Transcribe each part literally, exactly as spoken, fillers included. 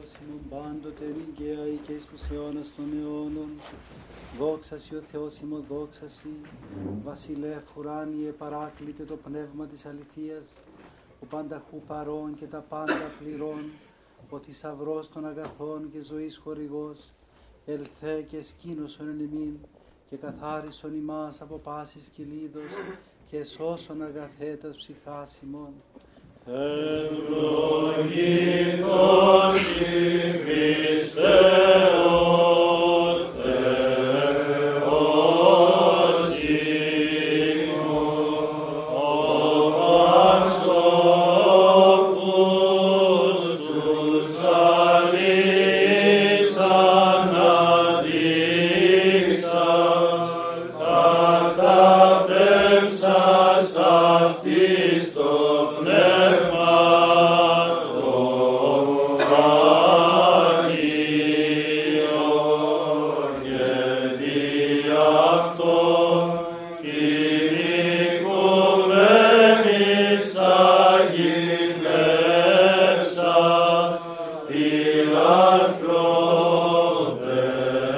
ημών πάντοτε νικαία ή και εις τους αιώνας των αιώνων. Δόξα σοι ο Θεός ημών, δόξα σοι, βασιλεύ ουράνιε παράκλητε το πνεύμα της αληθείας, ο πανταχού παρών και τα πάντα πληρών, ο θησαυρός των αγαθών και ζωής χορηγός, ελθέ και σκήνωσον εν ημίν και καθάρισον ημάς από πάσης κυλίδος και σώσον αγαθέτας ψυχάς ημών. Ευλογηθός η Χριστέ ο Θεός ημών, ο αξιόφους τους αλήξαν αδείξαν, καταπέμψας αυτής το πνεύμα το Άγιο και δι' αυτό κηρυγούμενης αγινεύσα φιλάνθρωπε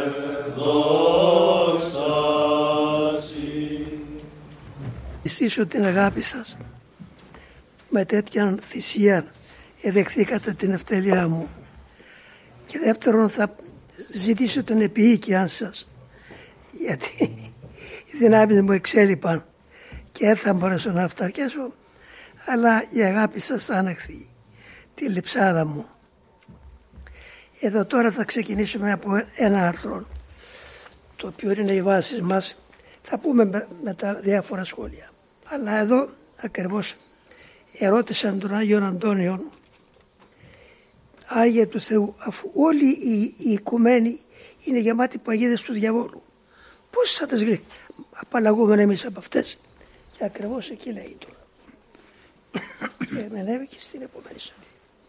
δόξα σοι. Πιστήσω την αγάπη σας. Με τέτοια θυσία εδεχθήκατε την ευτέλειά μου. Και δεύτερον, θα ζητήσω την επίοικιά σας, γιατί οι δυνάμεις μου εξέλιπαν και δεν θα μπορέσω να αυταρκέσω, αλλά η αγάπη σας θα ανεχθεί τη λειψάδα μου. Εδώ τώρα θα ξεκινήσουμε από ένα άρθρο, το οποίο είναι οι βάσεις μας. Θα πούμε με, με τα διάφορα σχόλια. Αλλά εδώ ακριβώς ερώτησαν τον Άγιον Αντώνιον, Άγιε του Θεού, αφού όλοι οι, οι οικουμένοι είναι γεμάτοι παγίδες του διαβόλου, πώς θα τις απαλλαγούμε εμείς από αυτές? Και ακριβώς εκεί λέει τώρα. Και εμενεύει και στην επόμενη σελίδα.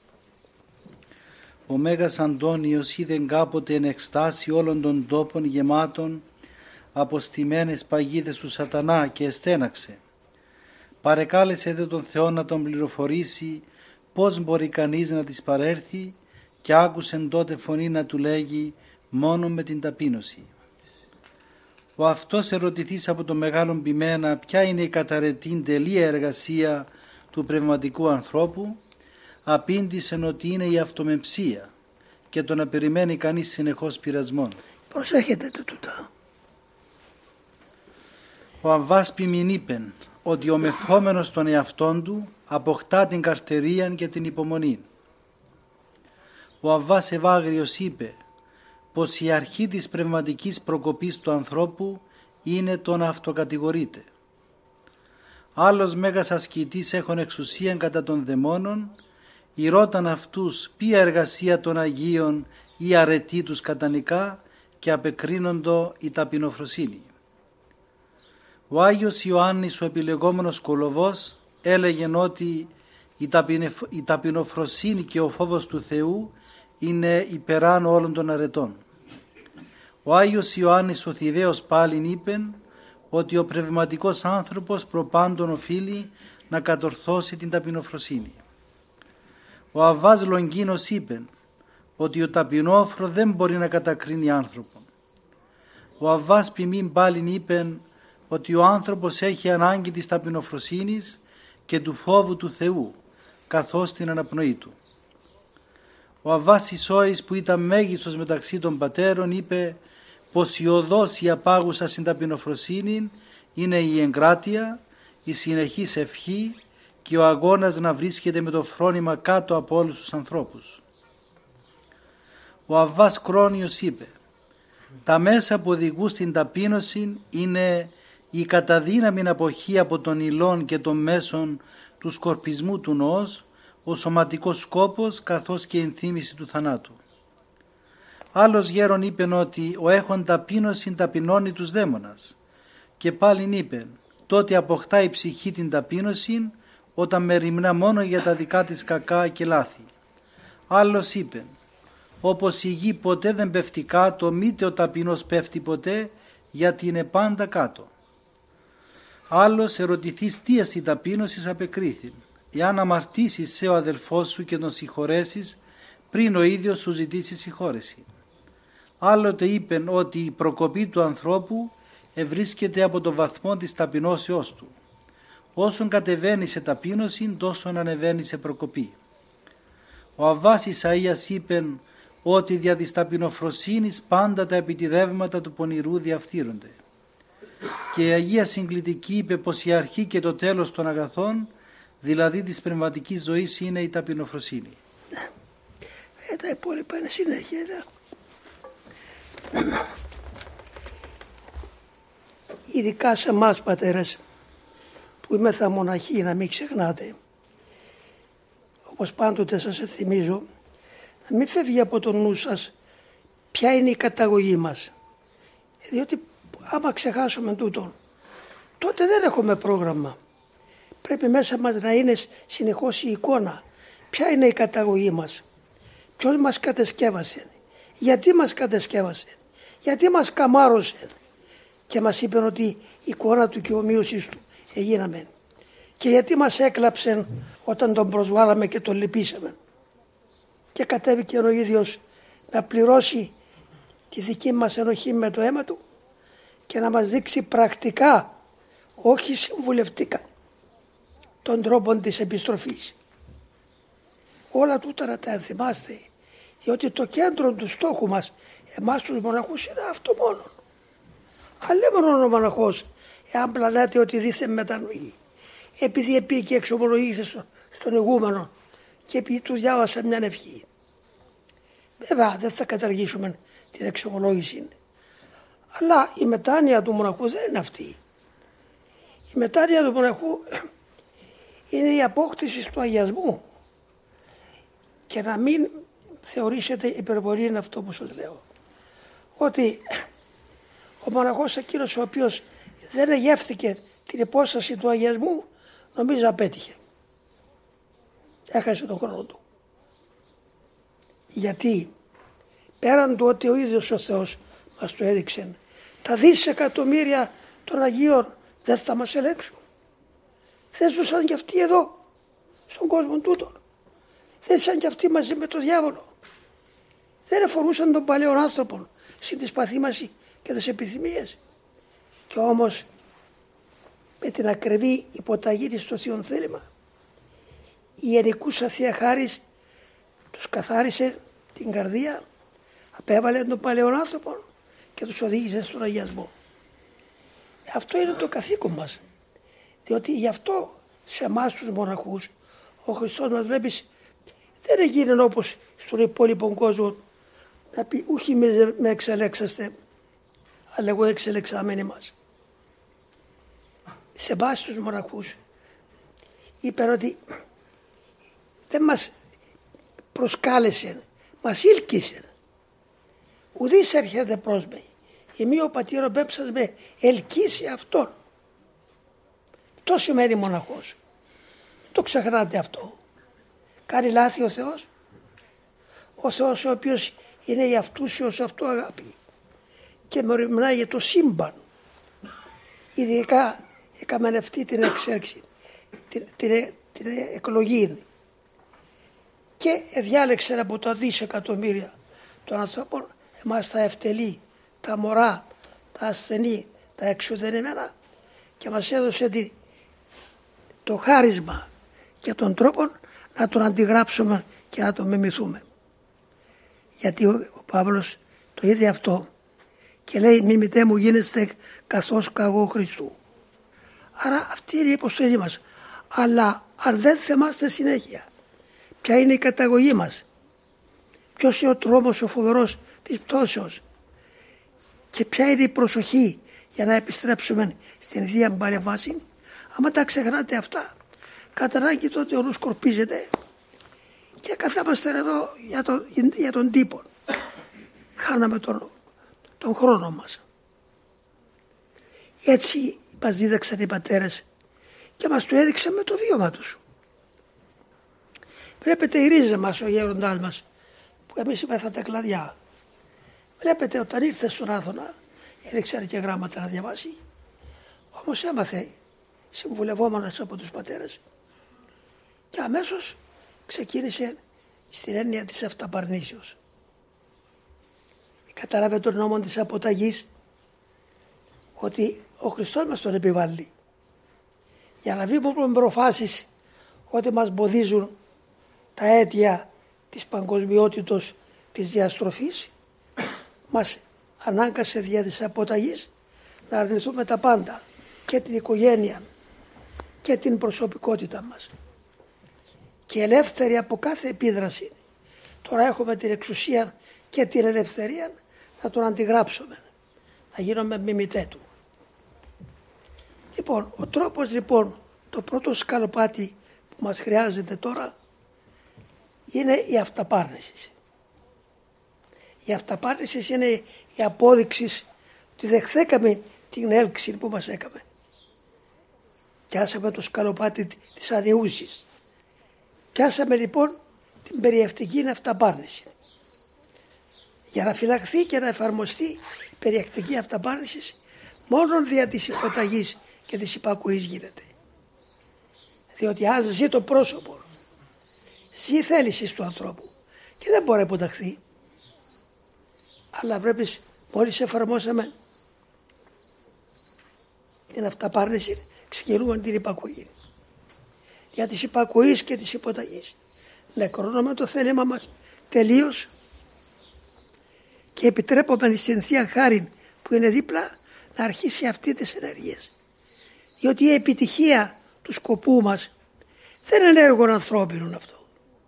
Ο Μέγας Αντώνιος είδεν κάποτε εν εκστάσει όλων των τόπων γεμάτων από στημένες παγίδες του σατανά και εστέναξε. Παρεκάλεσε δε τον Θεό να τον πληροφορήσει πώς μπορεί κανείς να της παρέρθει και άκουσεν τότε φωνή να του λέγει μόνο με την ταπείνωση. Ο αυτός ερωτηθείς από τον μεγάλον ποιμένα ποια είναι η καταρετήν τελεία εργασία του πνευματικού ανθρώπου, απήντησεν ότι είναι η αυτομεμψία και το να περιμένει κανείς συνεχώς πειρασμόν. Προσέχετε το τούτα. Ο Αββάς ποιμήν είπεν ότι ο μεθόμενος των εαυτών του αποκτά την καρτερίαν και την υπομονή. Ο Αββάς Ευάγριος είπε πως η αρχή της πνευματικής προκοπής του ανθρώπου είναι το να αυτοκατηγορείται. Άλλος μέγας ασκητής έχων εξουσίαν κατά των δαιμόνων, ηρώταν αυτούς ποια εργασία των Αγίων ή αρετή τους κατανικά και απεκρίνοντο η ταπεινοφροσύνη. Ο Άγιος Ιωάννης ο επιλεγόμενος Κολοβός έλεγε ότι η, ταπεινεφ... η ταπεινοφροσύνη και ο φόβος του Θεού είναι υπεράνω όλων των αρετών. Ο Άγιος Ιωάννης ο Θηδαίος πάλιν είπεν ότι ο πνευματικός άνθρωπος προπάντων οφείλει να κατορθώσει την ταπεινοφροσύνη. Ο Αββάς Λονγκίνος είπε ότι ο ταπεινόφρο δεν μπορεί να κατακρίνει άνθρωπον. Ο Αββάς Ποιμήν πάλιν είπε ότι ο άνθρωπος έχει ανάγκη της ταπεινοφροσύνης και του φόβου του Θεού καθώς την αναπνοή του. Ο Αββάς Ισόης που ήταν μέγιστος μεταξύ των πατέρων είπε πως η οδός η απάγουσα στην ταπεινοφροσύνη είναι η εγκράτεια, η συνεχής ευχή και ο αγώνας να βρίσκεται με το φρόνημα κάτω από όλους τους ανθρώπους. Ο Αββάς Κρόνιος είπε τα μέσα που οδηγούν στην ταπείνωση είναι η καταδύναμη αποχή από τον υλών και των μέσων του σκορπισμού του νοός, ο σωματικός σκόπος καθώς και η ενθύμηση του θανάτου. Άλλος γέρον είπε ότι ο έχων ταπείνωση ταπεινώνει τους δαίμονας και πάλιν είπε τότε αποκτά η ψυχή την ταπείνωση όταν μεριμνά μόνο για τα δικά της κακά και λάθη. Άλλος είπε όπως η γη ποτέ δεν πέφτει κάτω, μήτε ο ταπεινός πέφτει ποτέ γιατί είναι πάντα κάτω. Άλλος ερωτηθείς τι αστή ταπείνωσης απεκρίθη. Εάν αμαρτήσεις σε ο αδελφός σου και τον συγχωρέσεις, πριν ο ίδιος σου ζητήσει συγχώρεση. Άλλοτε είπεν ότι η προκοπή του ανθρώπου ευρίσκεται από το βαθμό της ταπεινώσεώς του. Όσον κατεβαίνει σε ταπείνωση, τόσον ανεβαίνει σε προκοπή. Ο Αββάς Ισαΐας είπεν ότι δια της ταπεινοφροσύνης πάντα τα επιτιδεύματα του πονηρού διαφθείρονται. Και η Αγία Συγκλητική είπε πως η αρχή και το τέλος των αγαθών, δηλαδή της πνευματικής ζωής, είναι η ταπεινοφροσύνη. Ε, τα υπόλοιπα είναι συνέχεια. Ειδικά σε εμάς πατέρες που είμεθα μοναχοί, να μην ξεχνάτε, όπως πάντοτε σας θυμίζω, να μην φεύγει από το νου σας ποια είναι η καταγωγή μας. Διότι άμα ξεχάσουμε τούτο, τότε δεν έχουμε πρόγραμμα. Πρέπει μέσα μας να είναι συνεχώς η εικόνα. Ποια είναι η καταγωγή μας, ποιος μας κατεσκεύασε, γιατί μας κατεσκεύασε, γιατί μας καμάρωσε και μας είπε ότι η εικόνα του και ομοίωσης του έγιναμε, και γιατί μας έκλαψε όταν τον προσβάλαμε και τον λυπήσαμε, και κατέβηκε ο ίδιος να πληρώσει τη δική μας ενοχή με το αίμα του και να μας δείξει πρακτικά, όχι συμβουλευτικά, τον τρόπο της επιστροφής. Όλα τούτα να τα θυμάστε, διότι το κέντρο του στόχου μας, εμάς τους μοναχούς, είναι αυτό μόνο. Αλλά μόνο ο μοναχός, εάν πλανάται ότι δίθεν μετανοεί, επειδή επί και εξομολογήθηκε στον ηγούμενο και επειδή του διάβασα μια ευχή. Βέβαια δεν θα καταργήσουμε την εξομολόγηση, αλλά η μετάνοια του μοναχού δεν είναι αυτή. Η μετάνοια του μοναχού είναι η απόκτηση του αγιασμού, και να μην θεωρήσετε υπερβολή είναι αυτό που σας λέω, ότι ο μοναχός εκείνος ο οποίος δεν εγεύθηκε την υπόσταση του αγιασμού, νομίζω απέτυχε, έχασε τον χρόνο του. Γιατί πέραν του ότι ο ίδιος ο Θεός μας το έδειξε, τα δισεκατομμύρια των Αγίων δεν θα μας ελέγξουν. Δεν ζούσαν κι αυτοί εδώ στον κόσμο τούτο. Δεν ήσαν κι αυτοί μαζί με τον διάβολο. Δεν αφορούσαν τον παλαιό άνθρωπο στην της παθήμαση και τις επιθυμίες. Και όμως με την ακριβή υποταγή της στο Θείον θέλημα, η ιερικούσα Θεία Χάρις τους καθάρισε την καρδία, απέβαλε τον παλαιό άνθρωπο και τους οδήγησε στον αγιασμό. Αυτό είναι το καθήκον μας, διότι γι' αυτό σε εμάς τους μοναχούς ο Χριστός μας, βλέπεις, δεν έγινε όπως στον υπόλοιπο κόσμο να πει ούχι με εξελέξαστε, αλλά εγώ εξελεξάμενοι μας. Σε εμάς τους μοναχούς είπε ότι δεν μας προσκάλεσε, μας ήλκησε. Ουδής έρχεται προς με, ημί ο πατήρ ο πέμψας με ελκύσει αυτόν. Αυτό σημαίνει μοναχός. Το ξεχνάτε αυτό. Κάνει λάθη ο Θεός. Ο Θεός ο οποίος είναι η αυτούσιος αυτό αγάπη και μεριμνάει για το σύμπαν. Ειδικά έκαμε αυτή την εξέλιξη, την, την, την εκλογή, και διάλεξε από τα δισεκατομμύρια των ανθρώπων εμάς τα ευτελή, τα μωρά, τα ασθενή, τα εξουδενημένα, και μας έδωσε τη, το χάρισμα και τον τρόπο να τον αντιγράψουμε και να τον μιμηθούμε. Γιατί ο, ο Παύλος το είδε αυτό και λέει μιμητέ μου γίνεστε καθώς καγώ Χριστού. Άρα αυτή είναι η υποστολή μας. Αλλά αν δεν θυμάστε συνέχεια ποια είναι η καταγωγή μας, ποιος είναι ο τρόμος ο φοβερός της πτώσεως και ποια είναι η προσοχή για να επιστρέψουμε στην Θεία Παρεμβάση, άμα τα ξεχνάτε αυτά, κατά ανάγκη τότε ο νους σκορπίζεται και καθόμαστε εδώ για τον, για τον τύπο. Χάναμε τον, τον χρόνο μας. Έτσι μας δίδαξαν οι πατέρες και μας το έδειξαν με το βίωμα τους. Βλέπετε η ρίζα μας, ο γέροντάς μας, που εμείς είμαστε τα κλαδιά. Βλέπετε όταν ήρθε στον Άθωνα, έδειξαν και γράμματα να διαβάσει. Όμως έμαθε συμβουλευόμενος από τους πατέρες και αμέσως ξεκίνησε στην έννοια της αυταπαρνήσεως. Κατάλαβε τον νόμο της αποταγής, ότι ο Χριστός μας τον επιβάλλει. Για να βγούμε προφάσεις ότι μας εμποδίζουν τα αίτια της παγκοσμιότητος της διαστροφής, μας ανάγκασε δια της αποταγής να αρνηθούμε τα πάντα, και την οικογένεια και την προσωπικότητα μας. Και ελεύθεροι από κάθε επίδραση, τώρα έχουμε την εξουσία και την ελευθερία να τον αντιγράψουμε, να γίνουμε μιμητέ του. Λοιπόν, ο τρόπος λοιπόν, το πρώτο σκαλοπάτι που μας χρειάζεται τώρα είναι η αυταπάρνηση. Η αυταπάρνηση είναι η απόδειξη ότι δεχθήκαμε την έλξη που μας έκαμε. Πιάσαμε το σκαλοπάτι της ανιούσης. Πιάσαμε λοιπόν την περιεκτική αυταπάρνηση. Για να φυλαχθεί και να εφαρμοστεί η περιεκτική αυταπάρνηση, μόνο δια της υποταγής και της υπακουής γίνεται. Διότι αν ζει το πρόσωπο, ζει η θέληση του ανθρώπου και δεν μπορεί να υποταχθεί. Αλλά βλέπεις, μόλις εφαρμόσαμε την αυταπάρνηση, ξεκινούμε την υπακοή. Για της υπακοής και της υποταγής νεκρώνουμε το θέλημα μας τελείως και επιτρέπουμε στην Θεία Χάριν που είναι δίπλα να αρχίσει αυτή τις ενέργειες. Διότι η επιτυχία του σκοπού μας δεν είναι έργο ανθρώπινο αυτό.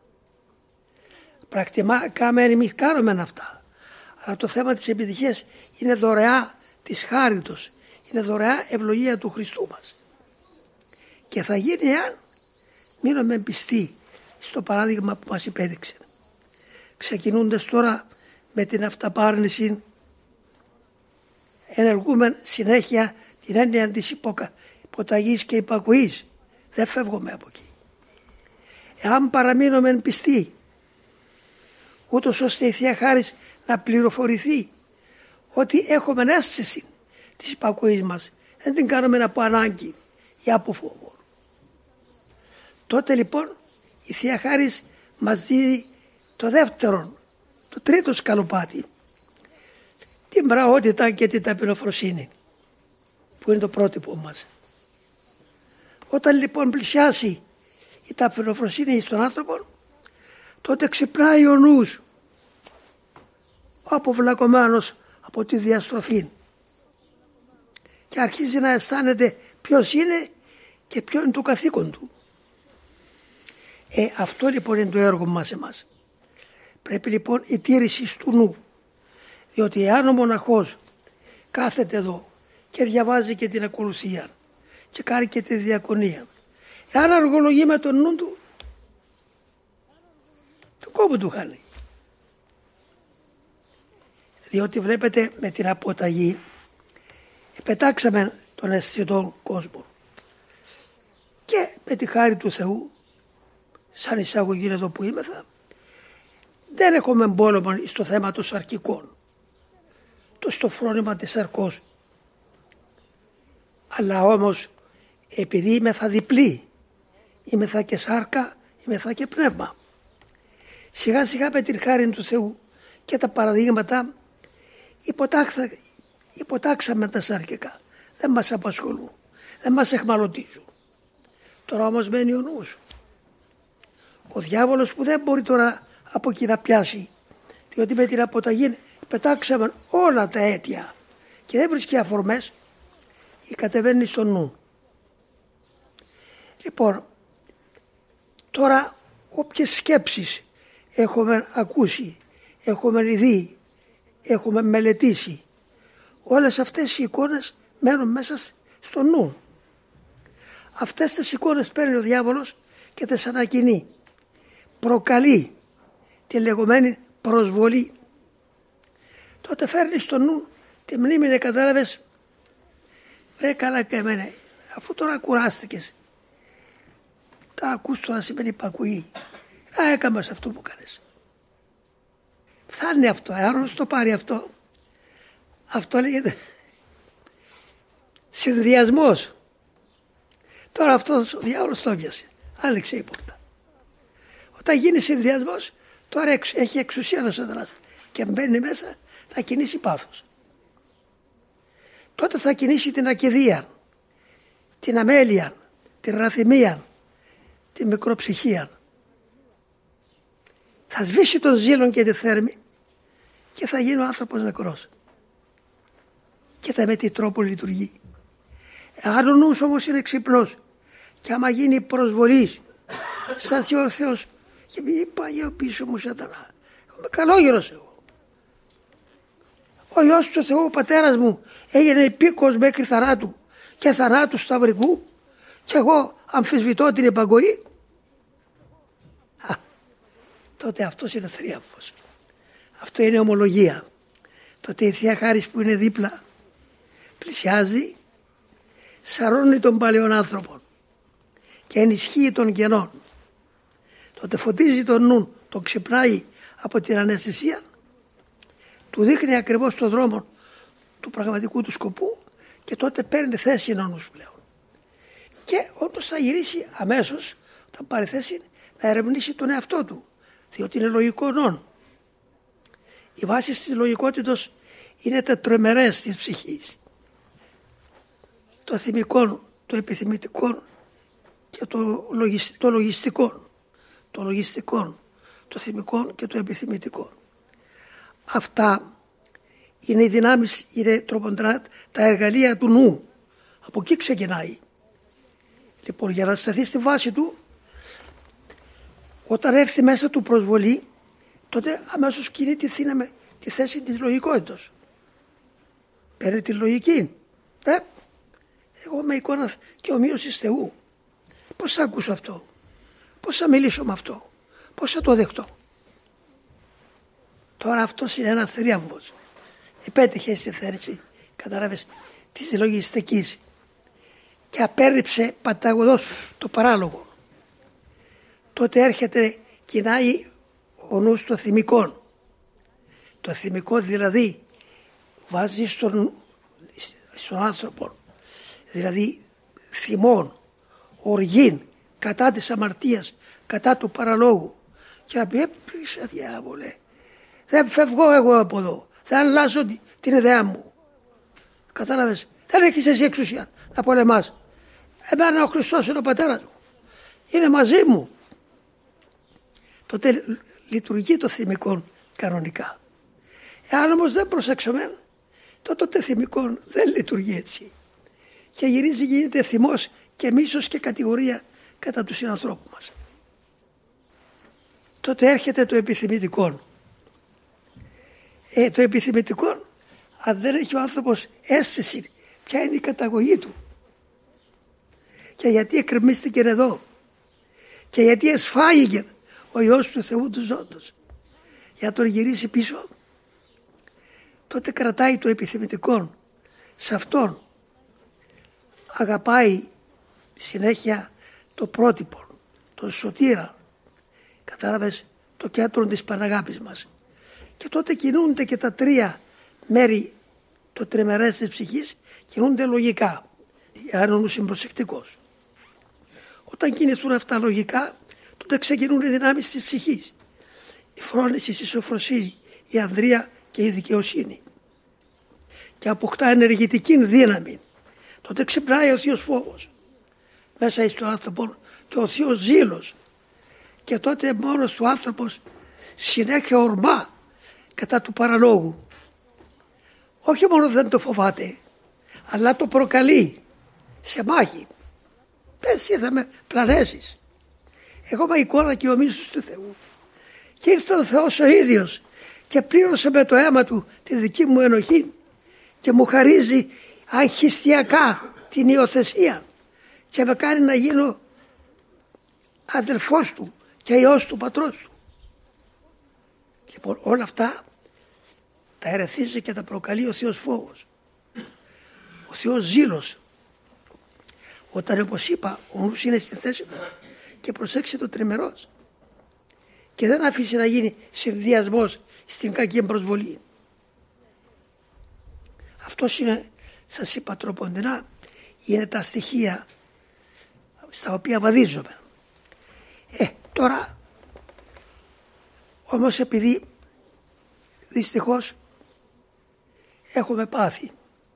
Πρακτικά εμείς κάνουμε αυτά. Αλλά το θέμα της επιτυχίας είναι δωρεά της χάριτος. Είναι δωρεά ευλογία του Χριστού μας. Και θα γίνει αν μείνουμε πιστοί στο παράδειγμα που μας υπέδειξε. Ξεκινώντας τώρα με την αυταπάρνηση, ενεργούμε συνέχεια την έννοια της υποκα, υποταγής και υπακουής. Δεν φεύγουμε από εκεί. Εάν παραμείνουμε πιστοί, ούτως ώστε η Θεία Χάρις να πληροφορηθεί ότι έχουμε αίσθηση της υπακουής μας, δεν την κάνουμε από ανάγκη ή από φόβο. Τότε λοιπόν η Θεία Χάρις μας δίνει το δεύτερο, το τρίτο σκαλοπάτι, την πραότητα και την ταπεινοφροσύνη, που είναι το πρότυπο μας. Όταν λοιπόν πλησιάσει η ταπεινοφροσύνη στον άνθρωπο, τότε ξυπνάει ο νους, ο αποβλακωμένος από τη διαστροφή, και αρχίζει να αισθάνεται ποιος είναι και ποιο είναι το καθήκον του. Ε, αυτό λοιπόν είναι το έργο μας εμάς. Πρέπει λοιπόν η τήρηση του νου. Διότι εάν ο μοναχός κάθεται εδώ και διαβάζει και την ακολουθία και κάνει και τη διακονία, εάν αργολογεί με τον νου του, το κόπο του χάνει. Διότι βλέπετε με την αποταγή πετάξαμε τον αισθητό κόσμο και με τη χάρη του Θεού, σαν εισαγωγή εδώ που είμεθα, δεν έχουμε πόλεμο στο θέμα των σαρκικών, το στο φρόνημα της σαρκός. Αλλά όμως επειδή είμεθα διπλή, είμεθα και σάρκα, είμεθα και πνεύμα, σιγά σιγά με την χάρη του Θεού και τα παραδείγματα υποτάξα, υποτάξαμε τα σαρκικά. Δεν μας απασχολούν, δεν μας εχμαλωτίζουν. Τώρα όμως μένει ο νους. Ο διάβολος που δεν μπορεί τώρα από εκεί να πιάσει, διότι με την αποταγή πετάξαμε όλα τα αίτια και δεν βρίσκει αφορμές, ή κατεβαίνει στο νου. Λοιπόν, τώρα όποιες σκέψεις έχουμε ακούσει, έχουμε δει, έχουμε μελετήσει, όλες αυτές οι εικόνες μένουν μέσα στο νου. Αυτές τις εικόνες παίρνει ο διάβολος και τις ανακοινεί. Προκαλεί τη λεγόμενη προσβολή. Τότε φέρνει στο νου τη μνήμη, να κατάλαβες, βρε καλά και εμένα, αφού τώρα κουράστηκες, τα ακούς τώρα σημαίνει υπακουή, να έκαμες αυτό που κάνεις. Φτάνει αυτό, εάν το πάρει αυτό, αυτό λέγεται συνδυασμός. Τώρα αυτός ο διάβολος το έπιασε, άνοιξε η πόρτα. Όταν γίνει συνδυασμός, Τώρα έχει εξουσία ο Σατανάς και μπαίνει μέσα να κινήσει πάθος. Τότε θα κινήσει την ακηδία, την αμέλεια, την ραθυμία, την μικροψυχία. Θα σβήσει τον ζήλον και τη θέρμη και θα γίνει ο άνθρωπος νεκρός. Κοίτα με τι τρόπο λειτουργεί. Αν ο νους όμως είναι ξυπνός και άμα γίνει προσβολής, σταθεί ο Θεός και πει είπα πίσω μου Σατανά, είμαι καλόγερος εγώ. Ο Υιός του Θεού, ο πατέρας μου, έγινε υπήκος μέχρι θανάτου και θανάτου σταυρικού και εγώ αμφισβητώ την υπακοή. Α, τότε αυτός είναι θρίαμβος. Αυτό είναι ομολογία. Τότε η Θεία Χάρις που είναι δίπλα πλησιάζει, σαρώνει τον παλαιόν άνθρωπο και ενισχύει τον κενόν. Τότε φωτίζει τον νου, τον ξυπνάει από την αναισθησία, του δείχνει ακριβώς τον δρόμο του πραγματικού του σκοπού και τότε παίρνει θέση ο νους πλέον. Και όντως θα γυρίσει αμέσως, όταν πάρει θέση, να ερευνήσει τον εαυτό του, διότι είναι λογικό νόν. Οι βάσεις της λογικότητος είναι τα τρομερές της ψυχής. Το θυμικό, το επιθυμητικό και το, λογισ... το λογιστικό. Το λογιστικό, το θυμικό και το επιθυμητικό. Αυτά είναι οι δυνάμεις, είναι τροποντρά, τα εργαλεία του νου. Από εκεί ξεκινάει. Λοιπόν, για να σταθεί στη βάση του, όταν έρθει μέσα του προσβολή, τότε αμέσως κινεί τη, θύναμε, τη θέση της λογικότητας. Παίρνει τη λογική. Ε, εγώ είμαι εικόνα και ομοίωσης Θεού. Πώς θα ακούσω αυτό, πώς θα μιλήσω με αυτό, πώς θα το δεχτώ. Τώρα αυτός είναι ένας θρίαμβος. Επέτυχε στη θέση, κατάλαβες, της λογιστικής και απέρριψε παταγωδός το παράλογο. Τότε έρχεται, κοινάει ο νους το θυμικό. Το θυμικό δηλαδή βάζει στον, στον άνθρωπο, δηλαδή θυμών, οργήν, κατά της αμαρτίας, κατά του παραλόγου. Και να πει, έπεισε διάβολε, δεν φεύγω εγώ από εδώ, δεν αλλάζω την ιδέα μου. Κατάλαβες, δεν έχεις εσύ εξουσία να πολεμάς. Εμένα ο Χριστός είναι ο πατέρας μου, είναι μαζί μου. Τότε λειτουργεί το θυμικό κανονικά. Εάν όμως δεν προσέξουμε, τότε το θυμικό δεν λειτουργεί έτσι. Και γυρίζει, γίνεται θυμός και μίσος και κατηγορία κατά του συνανθρώπου μας. Τότε έρχεται το επιθυμητικό. Ε, το επιθυμητικό, αν δεν έχει ο άνθρωπος αίσθηση ποια είναι η καταγωγή του και γιατί εκκρεμίστηκε εδώ και γιατί εσφάγηκε ο Υιός του Θεού του ζώντος για να τον γυρίσει πίσω, τότε κρατάει το επιθυμητικό σε αυτόν. Αγαπάει συνέχεια το πρότυπο, το σωτήρα, κατάλαβες, το κέντρο της Παναγάπης μας. Και τότε κινούνται και τα τρία μέρη, το τριμερές της ψυχής, κινούνται λογικά, αν ο νους είναι προσεκτικός. Όταν κινηθούν αυτά λογικά, τότε ξεκινούν οι δυνάμεις της ψυχής. Η φρόνηση, η σοφροσύνη, η ανδρεία και η δικαιοσύνη. Και αποκτά ενεργητική δύναμη. Τότε ξυπνάει ο θείος φόβος μέσα στον άνθρωπο και ο θείος ζήλος. Και τότε μόνος του άνθρωπος συνέχεια ορμά κατά του παραλόγου. Όχι μόνο δεν το φοβάται, αλλά το προκαλεί σε μάχη. Εσύ θα με πλανέσεις. Εγώ είμαι εικόνα και ο μίσος του Θεού. Και ήρθε ο Θεός ο ίδιος και πλήρωσε με το αίμα του τη δική μου ενοχή και μου χαρίζει αγχιστιακά την υιοθεσία και με κάνει να γίνω αδελφός του και υιός του πατρός του. Λοιπόν, όλα αυτά τα ερεθίζει και τα προκαλεί ο Θεός φόβος, ο Θεός ζήλος. Όταν, όπως είπα, ο νους είναι στη θέση του και προσέξει το τριμερός και δεν αφήσει να γίνει συνδυασμός στην κακή προσβολή. Αυτός είναι, σας είπα τροποντινά, είναι τα στοιχεία στα οποία βαδίζομαι. Ε, τώρα Όμως επειδή δυστυχώς έχουμε πάθει,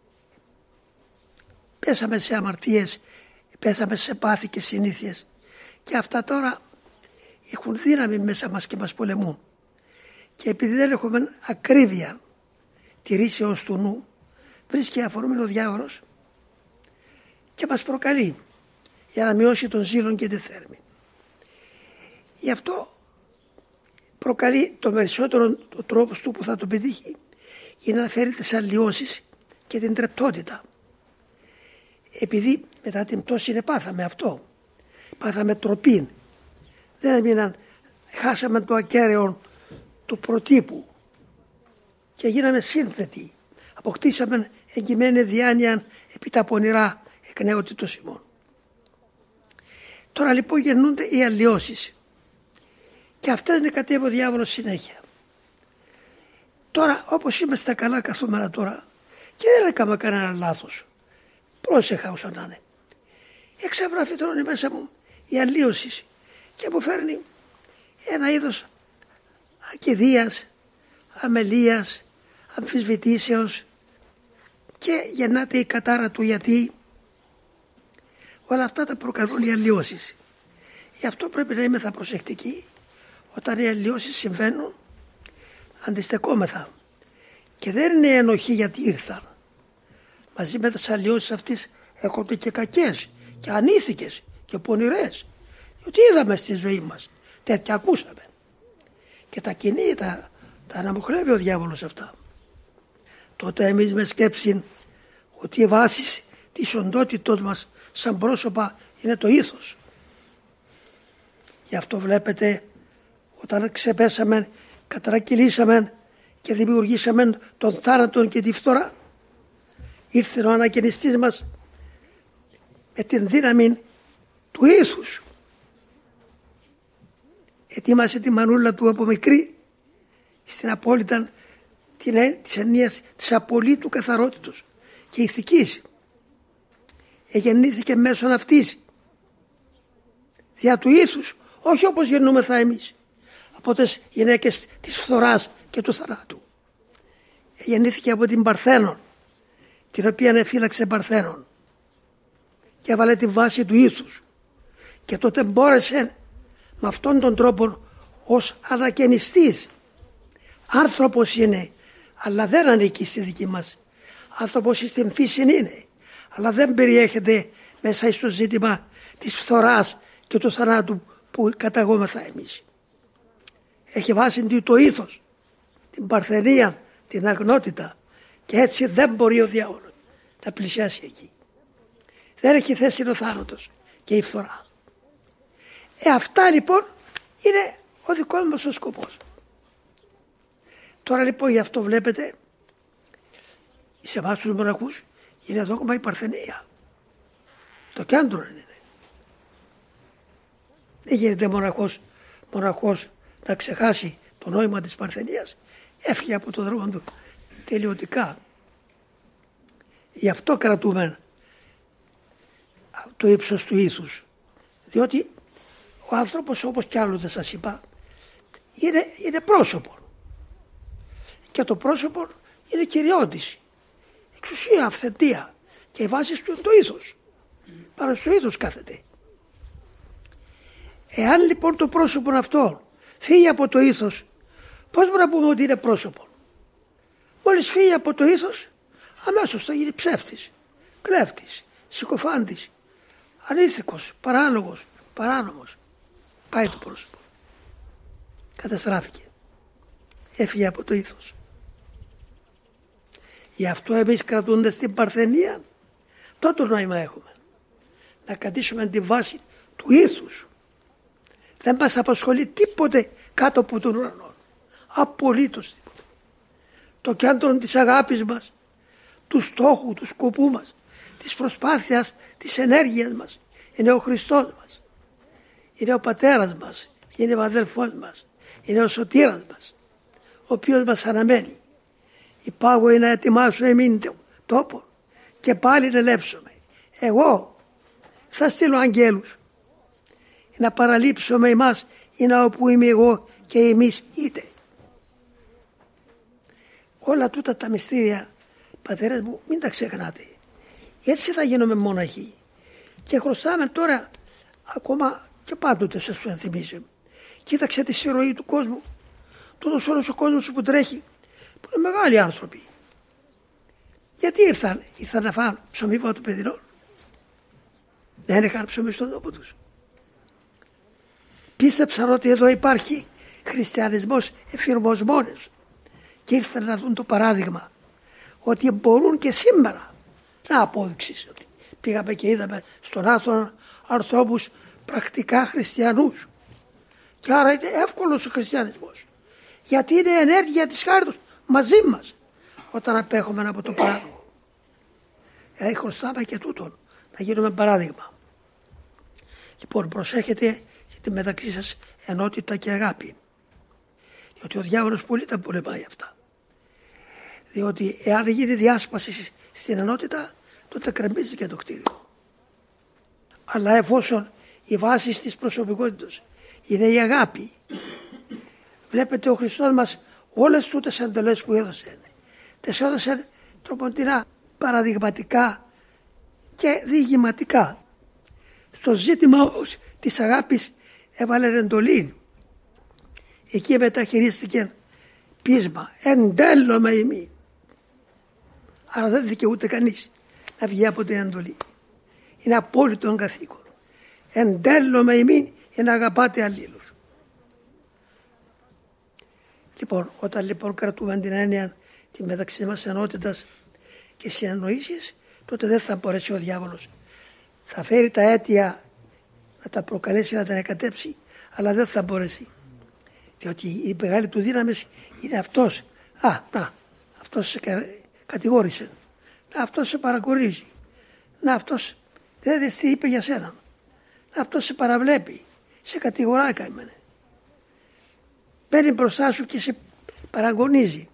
πέσαμε σε αμαρτίες, πέσαμε σε πάθη και συνήθειες και αυτά τώρα έχουν δύναμη μέσα μας και μας πολεμούν. Και επειδή δεν έχουμε ακρίβεια τηρήσεως του νου, βρίσκει αφορμή ο διάβολος και μας προκαλεί για να μειώσει τον ζήλον και τη θέρμη. Γι' αυτό προκαλεί το περισσότερο το τρόπος του που θα τον πετύχει είναι να φέρει τις αλλοιώσεις και την τρεπτότητα. Επειδή μετά την πτώση είναι πάθαμε αυτό, πάθαμε τροπήν, δεν έμειναν, χάσαμε το ακέραιο του προτύπου και γίναμε σύνθετοι, αποκτήσαμε εγκυμένη διάνοια επί τα πονηρά εκ νεότητος ημών. Τώρα λοιπόν γεννούνται οι αλλοιώσεις και αυτά είναι κατέβει ο διάβολος συνέχεια. Τώρα όπως είμαστε καλά καθούμενα τώρα και δεν έκανα κανένα λάθος, πρόσεχα όσο να είναι, εξαβράφει τώρα μέσα μου η αλλίωση και μου φέρνει ένα είδος ακηδείας, αμελίας, αμφισβητήσεως και γεννάται η κατάρα του γιατί. Όλα αυτά τα προκαλούν οι αλλοιώσεις. Γι' αυτό πρέπει να είμαστε προσεκτικοί όταν οι αλλοιώσεις συμβαίνουν, αντιστεκόμεθα. Και δεν είναι ενοχή γιατί ήρθαν. Μαζί με τις αλλοιώσεις αυτές έρχονται και κακές και ανήθικες και πονηρές. Διότι είδαμε στη ζωή μας, τέτοια ακούσαμε. Και τα κυνήγει, τα, τα αναμοχλεύει ο διάβολος αυτά. Τότε εμείς με σκέψη ότι οι βάσεις της οντότητός μας σαν πρόσωπα είναι το ήθος. Γι' αυτό βλέπετε όταν ξεπέσαμε, κατρακυλήσαμε και δημιουργήσαμε τον θάνατο και τη φθορά, ήρθε ο ανακαινιστής μας με την δύναμη του ήθους. Ετοίμασε τη μανούλα του από μικρή στην απόλυτα της ενίας της απολύτου καθαρότητος και ηθικής. Εγεννήθηκε μέσω αυτής δια του ήθους, όχι όπως γεννούμεθα εμείς από τις γυναίκες της φθοράς και του θανάτου. Εγεννήθηκε από την Παρθένον, την οποία εφύλαξε Παρθένον και έβαλε τη βάση του ήθους και τότε μπόρεσε με αυτόν τον τρόπο ως ανακαινιστής. Άνθρωπος είναι, αλλά δεν ανήκει στη δική μας. Άνθρωπος στην φύση είναι, αλλά δεν περιέχεται μέσα στο ζήτημα της φθοράς και του θανάτου που καταγόμεθα εμείς. Έχει βάση το ήθος, την παρθενία, την αγνότητα και έτσι δεν μπορεί ο διάβολος να πλησιάσει εκεί. Δεν έχει θέση ο θάνατος και η φθορά. Ε, αυτά λοιπόν είναι ο δικός μας ο σκοπός. Τώρα λοιπόν γι' αυτό βλέπετε σε εμάς τους μοναχούς είναι δόγμα η παρθενία. Το κέντρο είναι. Δεν γίνεται μοναχός, μοναχός να ξεχάσει το νόημα της παρθενίας. Έφυγε από το δρόμο του τελειωτικά. Γι' αυτό κρατούμε το ύψος του ήθους. Διότι ο άνθρωπος, όπως κι άλλοτε σας είπα, είναι, είναι πρόσωπο. Και το πρόσωπο είναι κυριότηση, εξουσία, αυθεντία και η βάση του είναι το ήθος. Πάνω στο ήθος κάθεται. Εάν λοιπόν το πρόσωπο αυτό φύγει από το ήθος, πώς μπορούμε να πούμε ότι είναι πρόσωπο? Μόλις φύγει από το ήθος, αμέσως θα γίνει ψεύτης, κλέφτης, συκοφάντης, ανήθικος, παράλογος, παράνομος. Πάει το πρόσωπο. Καταστράφηκε. Έφυγε από το ήθος. Γι' αυτό εμείς κρατούνται στην παρθενία. Τότε νόημα έχουμε. Να κρατήσουμε τη βάση του ήθους. Δεν μας απασχολεί τίποτε κάτω από τον ουρανό. Απολύτως τίποτε. Το κέντρο της αγάπης μας, του στόχου, του σκοπού μας, της προσπάθειας, της ενέργειας μας είναι ο Χριστός μας. Είναι ο πατέρας μας, είναι ο αδελφός μας, είναι ο σωτήρας μας, ο οποίος μας αναμένει. Υπάγω είναι να ετοιμάσω εμήν τόπο και πάλι να ελεύσομαι. Εγώ θα στείλω αγγέλους να παραλείψω με εμάς είναι όπου είμαι εγώ και εμείς είτε. Όλα τούτα τα μυστήρια, πατέρες μου, μην τα ξεχνάτε. Έτσι θα γίνουμε μοναχοί. Και χρωστάμε τώρα ακόμα και πάντοτε σας το ενθυμίζω. Κοίταξε τη συρροή του κόσμου. Τούτος όλος ο κόσμος που τρέχει, που είναι μεγάλοι άνθρωποι. Γιατί ήρθαν, ήρθαν να φάνε ψωμί από το παιδινό. Δεν είχαν ψωμί στον τόπο τους. Πίστεψαν ότι εδώ υπάρχει χριστιανισμός εφηρμοσμένος και ήρθαν να δουν το παράδειγμα ότι μπορούν και σήμερα να απόδειξεις ότι πήγαμε και είδαμε στον Άθωνα ανθρώπους πρακτικά χριστιανούς και άρα είναι εύκολος ο χριστιανισμός γιατί είναι ενέργεια της χάριτος μαζί μας όταν απέχουμε από το παράδειγμα. Ε, χρωστάμε και τούτον να γίνουμε παράδειγμα. Λοιπόν, προσέχετε γιατί μεταξύ σας ενότητα και αγάπη. Διότι ο διάβολος πολύ τα πολεμάει αυτά. Διότι εάν γίνει διάσπαση στην ενότητα, τότε κρεμίζει και το κτίριο. Αλλά εφόσον η βάση της προσωπικότητας είναι η αγάπη, βλέπετε ο Χριστός μας όλες τούτες εντολές που έδωσε, τις έδωσε τροποντινά, παραδειγματικά και διηγηματικά. Στο ζήτημα όμως της αγάπης έβαλε εντολή. Εκεί μεταχειρίστηκε πείσμα, εν τέλω με ημί. Άρα δεν δικαιούται κανείς να βγει από την εντολή. Είναι απόλυτο καθήκον. Εν τέλω με ημί είναι να αγαπάτε αλλήλους. Λοιπόν, όταν λοιπόν κρατούμε την έννοια τη μεταξύ μας ενότητας και συνεννοήσεις, τότε δεν θα μπορέσει ο διάβολος. Θα φέρει τα αίτια να τα προκαλέσει, να τα ανακατέψει, αλλά δεν θα μπορέσει. Διότι η μεγάλη του δύναμη είναι αυτός. Α, να, αυτός σε κατηγόρησε. Να, αυτός σε παρακορίζει. Να, αυτός δεν δες τι είπε για σένα. Να, αυτός σε παραβλέπει. Σε κατηγοράει καημένε. Μπαίνει μπροστά σου και σε παραγωνίζει.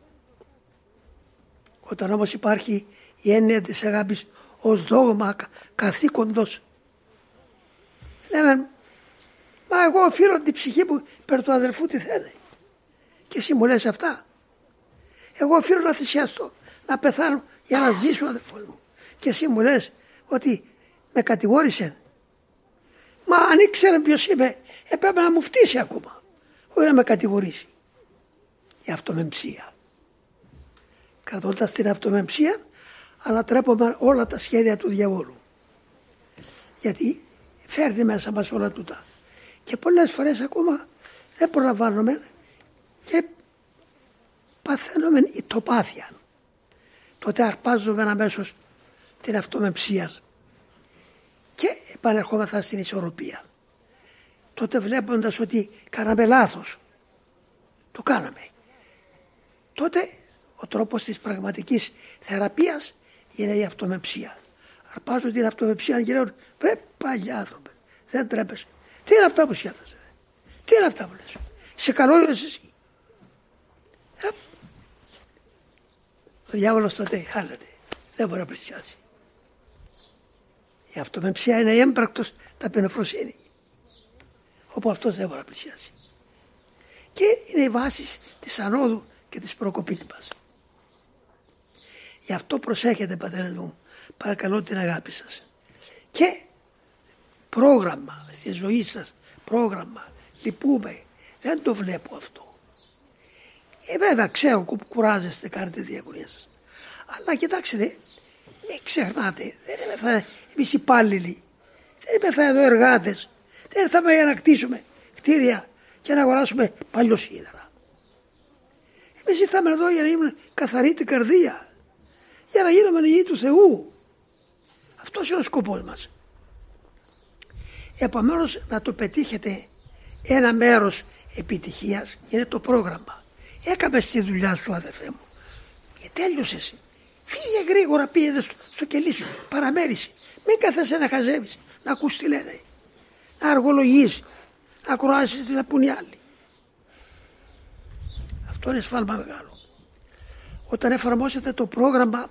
Όταν όμως υπάρχει η έννοια της αγάπης ως δόγμα καθήκοντος, λέμε, μα εγώ οφείλω την ψυχή μου περ του αδελφού τι θέλει. Και εσύ μου λες αυτά. Εγώ οφείλω να θυσιαστώ, να πεθάνω για να ζήσω ο αδελφός μου. Και εσύ μου λες ότι με κατηγόρησε. Μα αν ήξερε ποιος είμαι, έπρεπε να μου φτύσει ακόμα. Όχι να με κατηγορήσει. Η αυτομεμψία. Κρατώντας την αυτομεμψία, ανατρέπουμε όλα τα σχέδια του διαβόλου. Γιατί φέρνει μέσα μας όλα τούτα. Και πολλές φορές ακόμα δεν προλαμβάνουμε και παθαίνουμε ητοπάθεια. Τότε αρπάζουμε αμέσως την αυτομεμψία και επανερχόμεθα στην ισορροπία. Τότε βλέποντας ότι κάναμε λάθος, το κάναμε. Τότε ο τρόπος της πραγματικής θεραπείας είναι η αυτομεμψία. Αρπάζουν την αυτομεμψία και λένε, βρε παλιά άνθρωπε, δεν τρέπεσαι. Τι είναι αυτά που σχέδασε, τι είναι αυτά που λες, σε καλό είδος εσύ. Ε, ο διάβολος τότε χάνεται, δεν μπορεί να πλησιάσει. Η αυτομεμψία είναι έμπρακτος ταπεινοφροσύνη, όπου αυτός δεν μπορεί να πλησιάσει. Και είναι οι βάσεις της ανόδου και της προκοπής μας. Γι' αυτό προσέχετε πατέρες μου, παρακαλώ την αγάπη σας. Και πρόγραμμα στη ζωή σας, πρόγραμμα, λυπούμε, δεν το βλέπω αυτό. Ε, βέβαια ξέρω που κουράζεστε, κάνετε διαγωνία σας. Αλλά κοιτάξτε, μην ξεχνάτε, δεν είμαστε εμείς υπάλληλοι, δεν είμαστε εδώ εργάτες, δεν ήρθαμε για να κτίσουμε κτίρια και να αγοράσουμε παλιοσίδερα. Εμείς ήρθαμε εδώ για να γίνουμε καθαρή την καρδία, για να γίνουμε γη του Θεού. Αυτός είναι ο σκοπός μας. Επομένως να το πετύχετε, ένα μέρος επιτυχίας είναι το πρόγραμμα. Έκαμες τη δουλειά σου αδερφέ μου και τέλειωσες. Φύγε γρήγορα, πήγαινε στο, στο κελί σου, παραμέρισε. Μην κάθεσαι να χαζεύεις, να ακούς τι λένε, να αργολογείς, να ακροάσεις τι θα πουν οι άλλοι. Αυτό είναι σφάλμα μεγάλο. Όταν εφαρμόσετε το πρόγραμμα,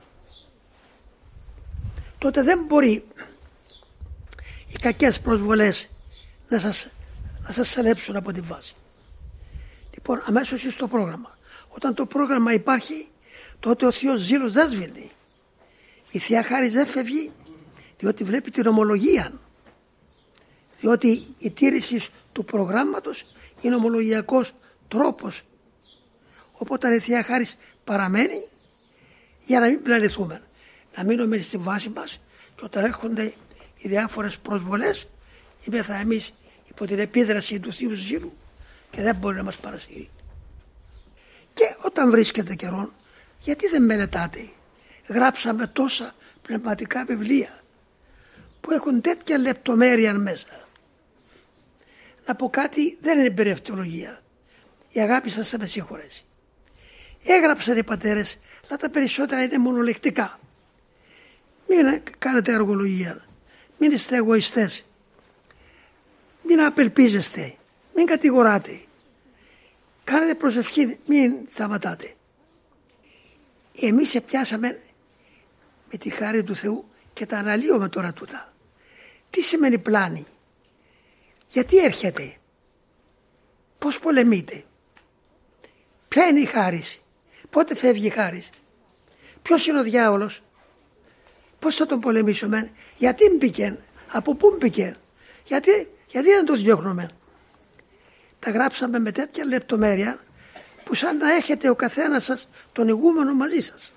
τότε δεν μπορεί οι κακές προσβολές να σας, να σας σαλέψουν από τη βάση. Λοιπόν, αμέσως στο πρόγραμμα. Όταν το πρόγραμμα υπάρχει, τότε ο Θείος Ζήλος δεν σβήνει. Η Θεία Χάρις δεν φεύγει, διότι βλέπει την ομολογία. Διότι η τήρηση του προγράμματος είναι ομολογιακός τρόπος. Οπότε η Θεία Χάρις παραμένει για να μην πλανηθούμε. Να μείνουμε στη βάση μας και όταν έρχονται οι διάφορες προσβολές, είμαστε εμείς υπό την επίδραση του Θείου Ζήλου και δεν μπορεί να μας παρασύρει. Και όταν βρίσκεται καιρόν, γιατί δεν μελετάτε? Γράψαμε τόσα πνευματικά βιβλία που έχουν τέτοια λεπτομέρεια μέσα. Να πω κάτι, δεν είναι περιευτολογία. Η αγάπη σας θα με συγχωρέσει. Έγραψαν οι πατέρες, αλλά τα περισσότερα είναι μονολεκτικά. Μην κάνετε αργολογία, μην είστε εγωιστές, μην απελπίζεστε, μην κατηγοράτε. Κάνετε προσευχή, μην σταματάτε. Εμείς πιάσαμε με τη χάρη του Θεού και τα αναλύουμε τώρα τούτα. Τι σημαίνει πλάνη? Γιατί έρχεται? Πώς πολεμείτε? Ποια είναι η χάρις? Πότε φεύγει η χάρις? Ποιος είναι ο διάολος? Πώς θα τον πολεμήσουμε? Γιατί μπήκε? Από πού μπήκε? Γιατί, γιατί δεν το διώχνουμε? Τα γράψαμε με τέτοια λεπτομέρεια που σαν να έχετε ο καθένας σας τον ηγούμενο μαζί σας.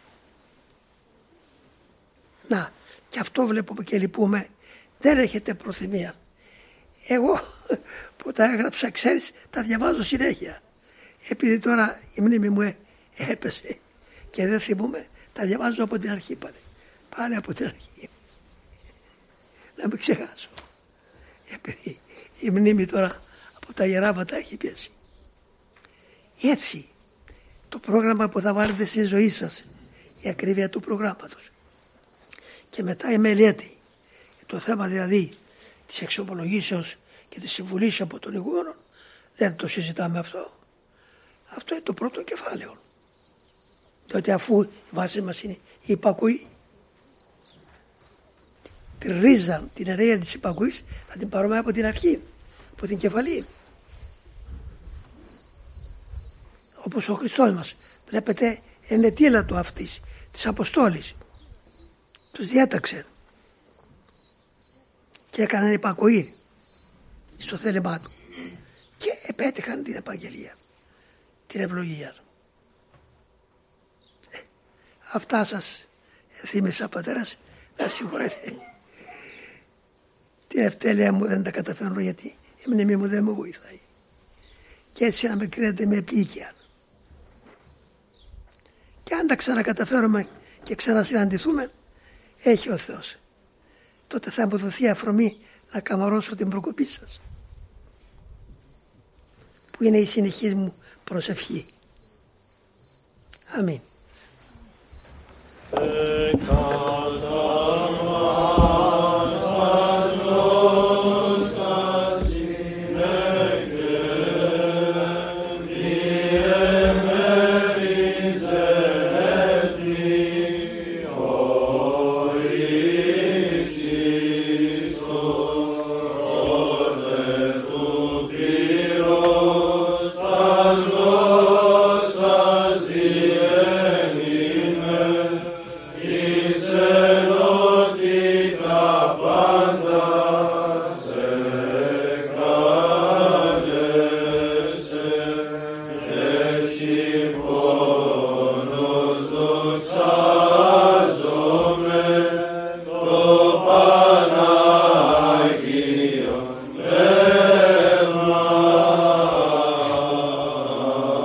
Να, και αυτό βλέπουμε και λυπούμε. Δεν έχετε προθυμία. Εγώ που τα έγραψα, ξέρεις, τα διαβάζω συνέχεια. Επειδή τώρα η μνήμη μου έπεσε και δεν θυμούμαι, τα διαβάζω από την αρχή πάλι. Πάλι από την αρχή. Να μην ξεχάσω. Επειδή η μνήμη τώρα από τα γεράματα έχει πιέσει. Έτσι, το πρόγραμμα που θα βάλετε στη ζωή σας, η ακρίβεια του προγράμματος. Και μετά η μελέτη, το θέμα δηλαδή της εξομολογήσεως και της συμβουλής από τον ηγούμενο, δεν το συζητάμε αυτό. Αυτό είναι το πρώτο κεφάλαιο. Διότι αφού η βάση μας είναι η υπακοή, τη ρίζα, την αιρεία της υπακοής θα την πάρουμε από την αρχή, από την κεφαλή. Όπως ο Χριστός μας, βλέπετε, ενετήλα του αυτής, της Αποστόλης. Τους διέταξε και έκαναν υπακοή στο θέλημά του και επέτυχαν την επαγγελία, την ευλογία. Ε, αυτά σας θύμισα, πατέρας, να συγχωρείτε. Την ευτέλεια μου δεν τα καταφέρνω γιατί η μνήμη μου δεν με βοηθάει. Και έτσι να με κρίνετε με επίοικια. Και αν τα ξανακαταφέρουμε και ξανασυναντηθούμε, έχει ο Θεός. Τότε θα μου δοθεί αφορμή να καμαρώσω την προκοπή σας. Που είναι η συνεχής μου προσευχή. Αμήν.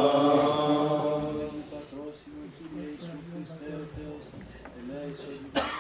Χριστέ ο Θεός, ελέησον.